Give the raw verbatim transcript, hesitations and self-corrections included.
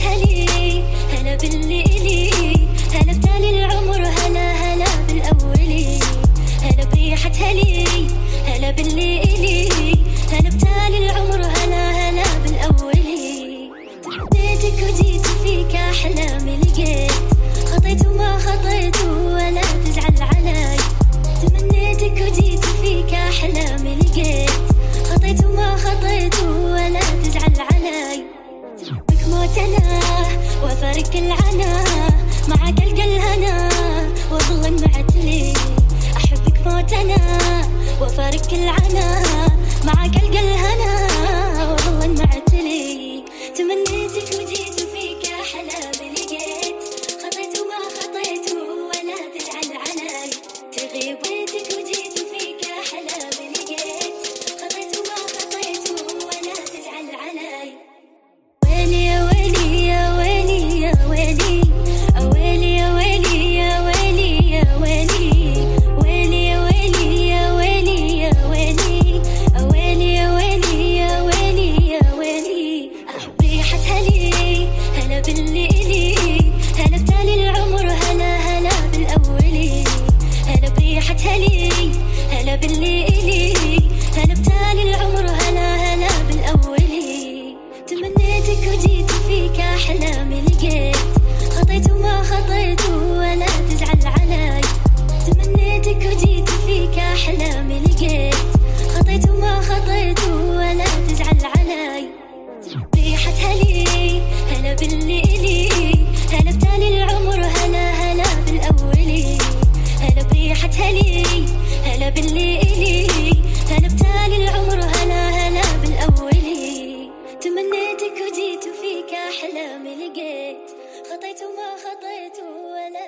هلي هلا بالليلي، هلا بتالي العمر، هلا هلا بالأولي، هلا بريحة هلي هلا بالليلي، هلا بتالي العمر، هلا هلا بالأولي. تمنيتك وجيت فيك أحلامي لقيت، خطيت وما خطيت ولا تزعل علي. تمنيتك وجيت فيك أحلامي لقيت، خطيت وما خطيت ولا تزعل علي. بك موت أنا وفارق العنا، معك ألقى الهنا وأظل معتلي. أحبك موت أنا وفارق العنا، معك ألقى الهنا وأظل معتلي. تمنيتك وجيت فيك أحلامي لقيت، خطيت وما خطيت ولا تزعل علي. تغيب بيتك وجيت فيك أحلامي لقيت، خطيت وما خطيت ولا تزعل علي. ويلي يا ويلي يا ويلي يا ويلي، ويلي يا ويلي يا ويلي يا ويلي، ويلي يا ويلي يا ويلي يا ويلي، ويلي يا ويلي يا ويلي يا ويلي. أحب ريحة هلي هلا بالليلي، هلا بتالي العمر، هلا هلا بالأولي، هلا بريحة هلي هلا بالليلي، هلا بتالي العمر، هلا هلا بالأولي. تمنيتك وجيت فيك أحلامي لقيت، خطيت وما خطيت ولا تزعل علي. تمنيتك وجيت فيك أحلامي لقيت، خطيت وما خطيت ولا تزعل علي. ريحة هلي هلا بالليلي، هلا بتالي العمر، هلا هلا بالأولي، هلا بريحة هلي هلا بالليلي، هلا بتالي العمر، هلا هلا بالأولي. تمنيتك وجيت فيك أحلامي لقيت، خطيت وما خطيت ولا